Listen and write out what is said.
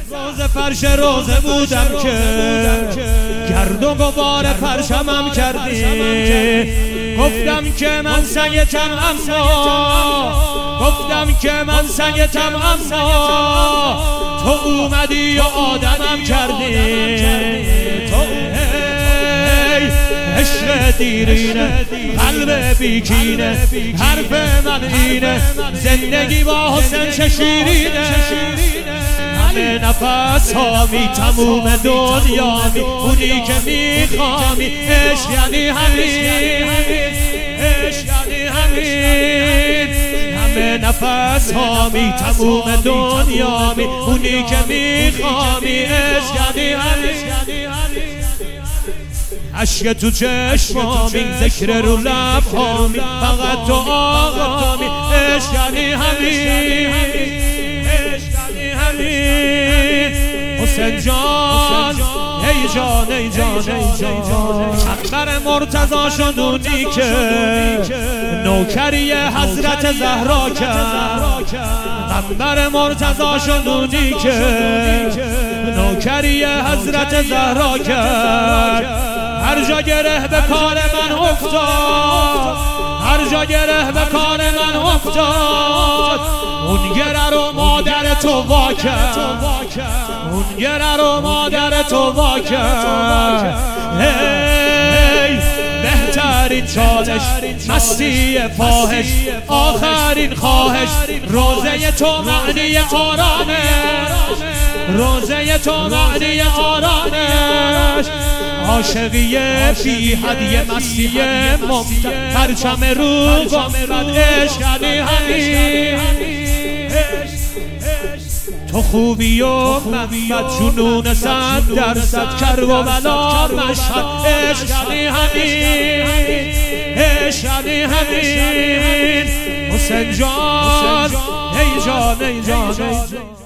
روز فرش روزه بودم که گرد و غبار پرچمم کردی. گفتم که من سنگتم اما گفتم که من سنگتم اما تو اومدی و آدمم کردی. تو عشق دیرینه قلب بیکینه حرف من اینه زندگی با حسن چه شیرینه. همه نفس هامی تموم دنیا می اونی که میخوامی. عشق یعنی همین عشق یعنی همین. همه نفس هامی تموم دنیا می اونی که میخوامی. عشق یعنی همین. عشق تو چشمامی ذکر رو لبهامی فقط تو آقامی. عشق یعنی همین عشق یعنی همین. حسین جان ای جان ای جان ای جان. اکبر مرتضی شد اونی که نوکری حضرت زهرا کرد. اکبر مرتضی شد اونی که نوکری حضرت زهرا کرد. هر جا گره به کار من افتاد هر جا گره به کار من افتاد. اون گره رو مادر تو وا کرد اون گره رو مادر تو وا کرد. هی بهترین چالش مستی فاحش آخرین خواهش روزه تو معنی آرامش روزه تو معنی آرامش. عاشقی بی حدیه مستی ممتد پرچم رو گمرد. عشق یعنی همین تو خوبی و محمد جنون 100% کربلا مشهد. عشق یعنی همین عشق یعنی همین. حسین جان ای جان ای جان ای جان.